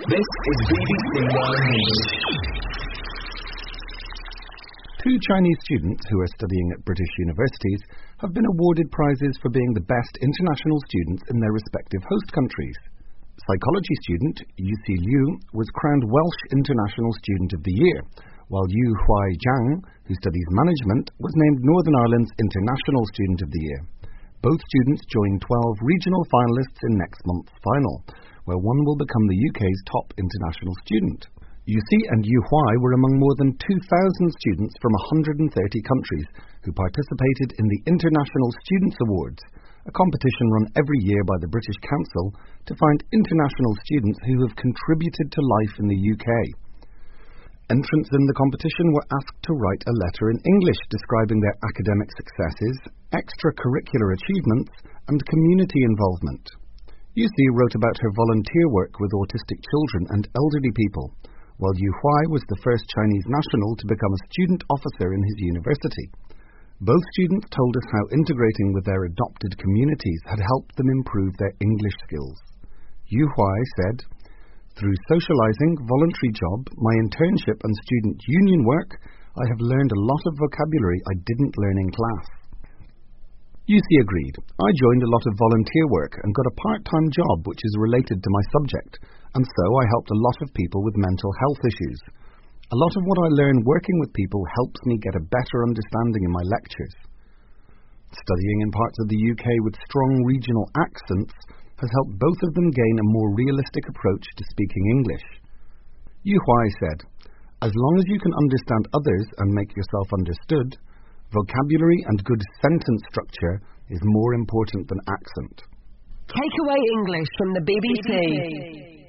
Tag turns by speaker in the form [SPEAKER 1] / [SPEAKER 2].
[SPEAKER 1] This is BBC World News.
[SPEAKER 2] Two Chinese students who are studying at British universities have been awarded prizes for being the best international students in their respective host countries. Psychology student Yu Si Liu was crowned Welsh International Student of the Year, while Yu Huai Zhang, who studies management, was named Northern Ireland's International Student of the Year. Both students joined 12 regional finalists in next month's final, where one will become the UK's top international student. Yu Si and Yu Huai were among more than 2,000 students from 130 countries who participated in the International Students Awards, a competition run every year by the British Council to find international students who have contributed to life in the UK. Entrants in the competition were asked to write a letter in English describing their academic successes, extracurricular achievements, and community involvement. Yu Si wrote about her volunteer work with autistic children and elderly people, while Yu Huai was the first Chinese national to become a student officer in his university. Both students told us how integrating with their adopted communities had helped them improve their English skills. Yu Huai said, "Through socializing, voluntary job, my internship and student union work, I have learned a lot of vocabulary I didn't learn in class." Yu Si agreed. "I joined a lot of volunteer work and got a part-time job which is related to my subject, and so I helped a lot of people with mental health issues. A lot of what I learn working with people helps me get a better understanding in my lectures." Studying in parts of the UK with strong regional accents has helped both of them gain a more realistic approach to speaking English. Yu Huai said, "As long as you can understand others and make yourself understood, vocabulary and good sentence structure is more important than accent."
[SPEAKER 3] Takeaway English from the BBC.